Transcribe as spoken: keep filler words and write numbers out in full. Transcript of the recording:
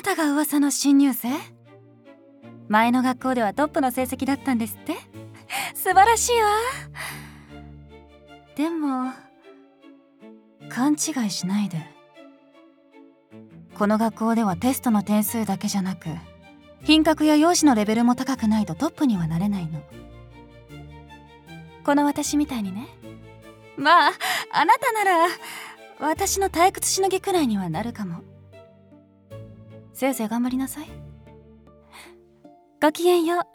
たが噂の新入生？前の学校ではトップの成績だったんですって？素晴らしいわ。でも勘違いしないで。この学校ではテストの点数だけじゃなく、品格や容姿のレベルも高くないとトップにはなれないの。この私みたいにね。まああなたなら私の退屈しのぎくらいにはなるかも。せいぜい頑張りなさい。ごきげんよう。